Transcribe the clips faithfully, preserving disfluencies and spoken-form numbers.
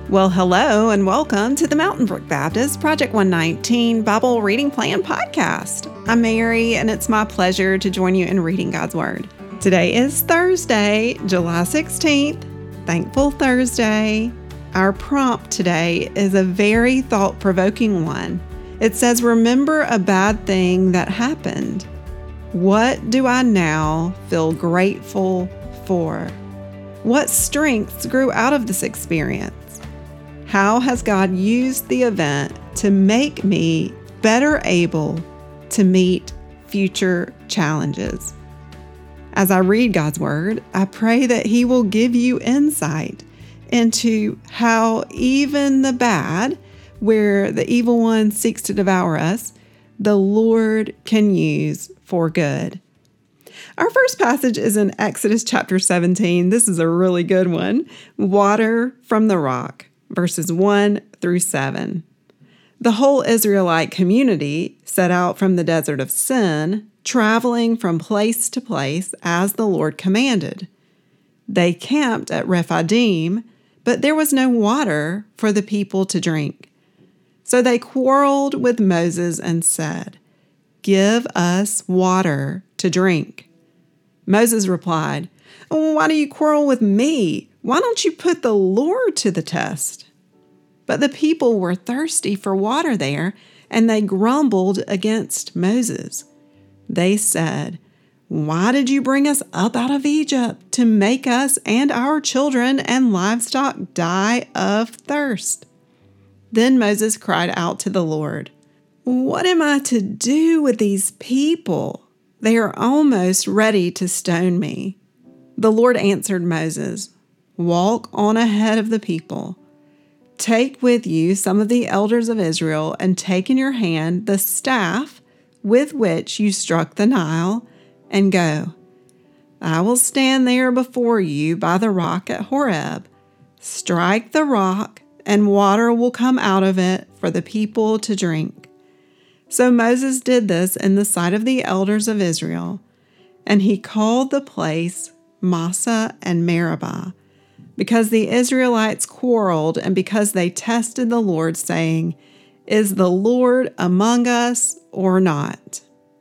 Well, hello and welcome to the Mountain Brook Baptist Project one nineteen Bible Reading Plan Podcast. I'm Mary, and it's my pleasure to join you in reading God's Word. Today is Thursday, July sixteenth, Thankful Thursday. Our prompt today is a very thought-provoking one. It says, remember a bad thing that happened. What do I now feel grateful for? What strengths grew out of this experience? How has God used the event to make me better able to meet future challenges? As I read God's Word, I pray that He will give you insight into how even the bad, where the evil one seeks to devour us, the Lord can use for good. Our first passage is in Exodus chapter seventeen. This is a really good one. Water from the rock. Verses one through seven. The whole Israelite community set out from the desert of Sin, traveling from place to place as the Lord commanded. They camped at Rephidim, but there was no water for the people to drink. So they quarreled with Moses and said, "Give us water to drink." Moses replied, "Why do you quarrel with me? Why don't you put the Lord to the test?" But the people were thirsty for water there, and they grumbled against Moses. They said, "Why did you bring us up out of Egypt to make us and our children and livestock die of thirst?" Then Moses cried out to the Lord, "What am I to do with these people? They are almost ready to stone me." The Lord answered Moses, "Walk on ahead of the people. Take with you some of the elders of Israel and take in your hand the staff with which you struck the Nile and go. I will stand there before you by the rock at Horeb. Strike the rock and water will come out of it for the people to drink." So Moses did this in the sight of the elders of Israel, and he called the place Massah and Meribah, because the Israelites quarreled and because they tested the Lord, saying, "Is the Lord among us or not?"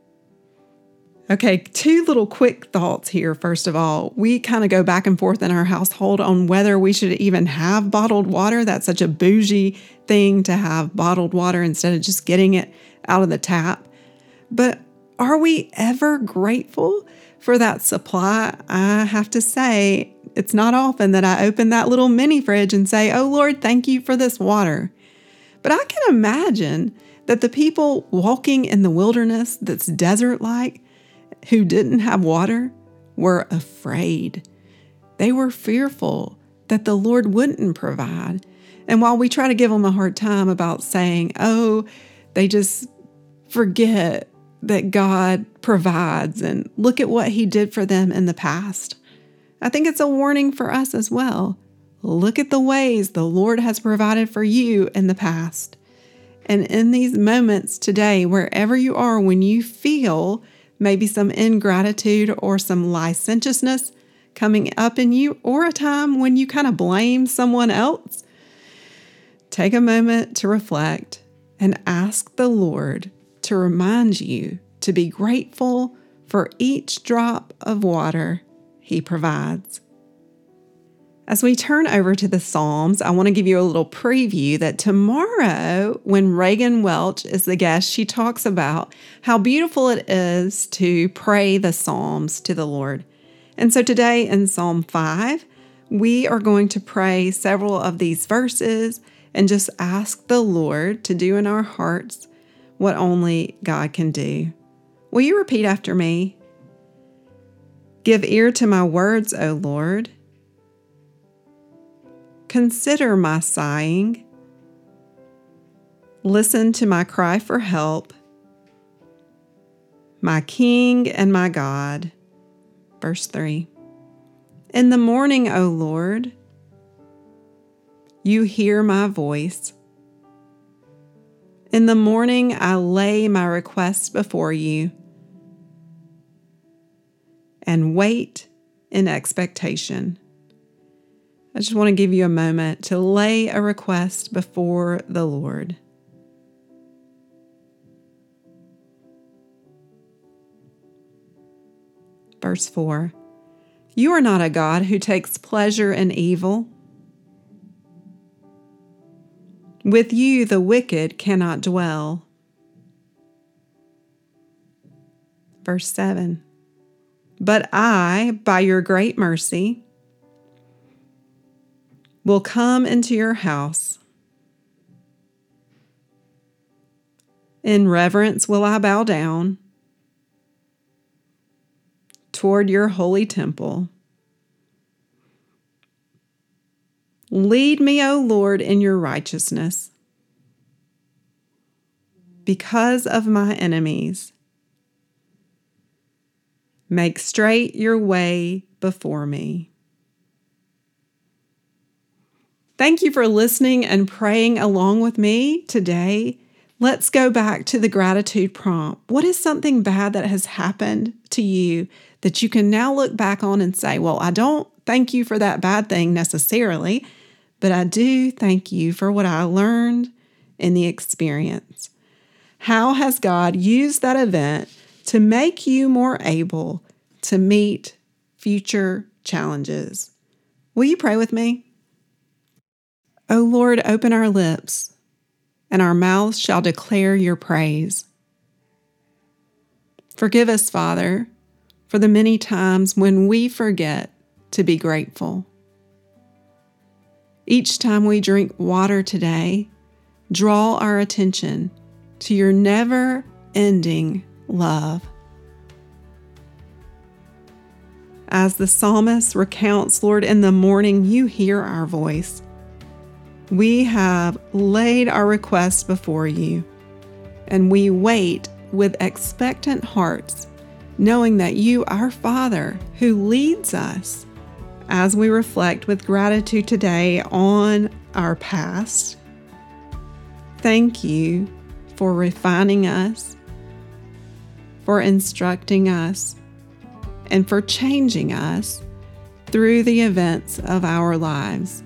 Okay, two little quick thoughts here. First of all, we kind of go back and forth in our household on whether we should even have bottled water. That's such a bougie thing to have bottled water instead of just getting it out of the tap. But are we ever grateful for that supply? I have to say, it's not often that I open that little mini fridge and say, "Oh Lord, thank you for this water." But I can imagine that the people walking in the wilderness that's desert-like, who didn't have water, were afraid. They were fearful that the Lord wouldn't provide. And while we try to give them a hard time about saying, oh, they just forget that God provides and look at what He did for them in the past, I think it's a warning for us as well. Look at the ways the Lord has provided for you in the past. And in these moments today, wherever you are, when you feel maybe some ingratitude or some licentiousness coming up in you, or a time when you kind of blame someone else, take a moment to reflect and ask the Lord to remind you to be grateful for each drop of water He provides. As we turn over to the Psalms, I want to give you a little preview that tomorrow, when Reagan Welch is the guest, she talks about how beautiful it is to pray the Psalms to the Lord. And so today in Psalm five, we are going to pray several of these verses and just ask the Lord to do in our hearts what only God can do. Will you repeat after me? Give ear to my words, O Lord. Consider my sighing. Listen to my cry for help. My King and my God. Verse three. In the morning, O Lord, you hear my voice. In the morning, I lay my requests before you and wait in expectation. I just want to give you a moment to lay a request before the Lord. Verse four, you are not a God who takes pleasure in evil. With you the wicked cannot dwell. Verse seven, but I, by your great mercy, will come into your house. In reverence will I bow down toward your holy temple. Lead me, O Lord, in your righteousness. Because of my enemies, make straight your way before me. Thank you for listening and praying along with me today. Let's go back to the gratitude prompt. What is something bad that has happened to you that you can now look back on and say, well, I don't thank you for that bad thing necessarily, but I do thank you for what I learned in the experience. How has God used that event to make you more able to meet future challenges? Will you pray with me? O Lord, open our lips, and our mouths shall declare your praise. Forgive us, Father, for the many times when we forget to be grateful. Each time we drink water today, draw our attention to your never-ending love. As the psalmist recounts, Lord, in the morning you hear our voice. We have laid our requests before you, and we wait with expectant hearts, knowing that you, our Father, who leads us as we reflect with gratitude today on our past. Thank you for refining us, for instructing us, and for changing us through the events of our lives.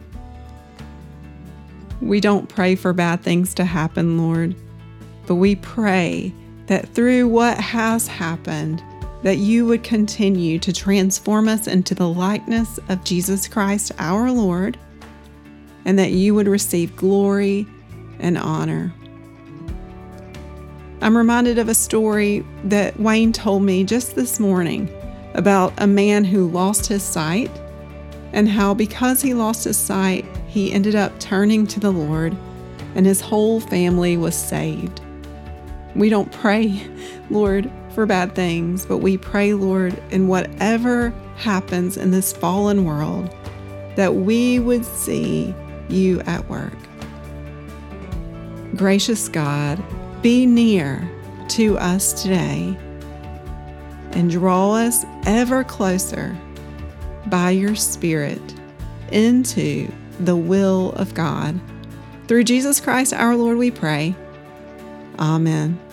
We don't pray for bad things to happen, Lord, but we pray that through what has happened, that you would continue to transform us into the likeness of Jesus Christ, our Lord, and that you would receive glory and honor. I'm reminded of a story that Wayne told me just this morning about a man who lost his sight, and how because he lost his sight, he ended up turning to the Lord, and his whole family was saved. We don't pray, Lord, for bad things, but we pray, Lord, in whatever happens in this fallen world, that we would see you at work. Gracious God, be near to us today and draw us ever closer by your Spirit into the will of God. Through Jesus Christ our Lord we pray. Amen.